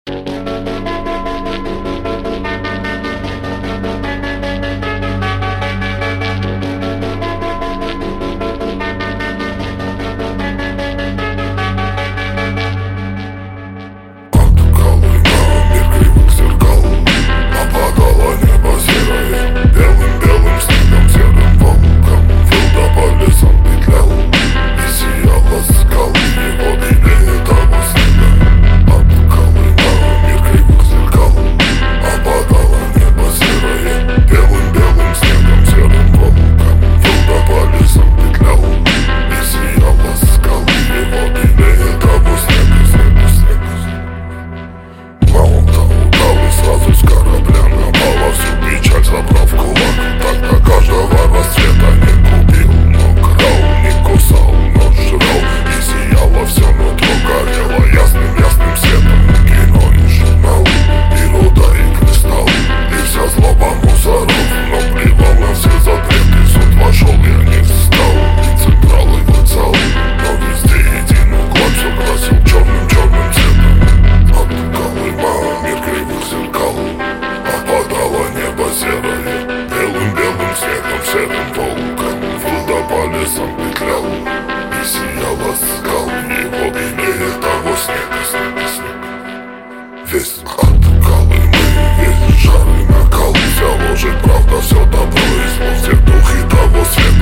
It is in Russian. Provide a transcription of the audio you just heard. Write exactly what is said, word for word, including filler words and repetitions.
серым волком водопали сам петлял, и сияла скал его белее того снега, снега, снега. Весь от Колымы, весь жар и накал взял уже правда все добро из всех духи того света.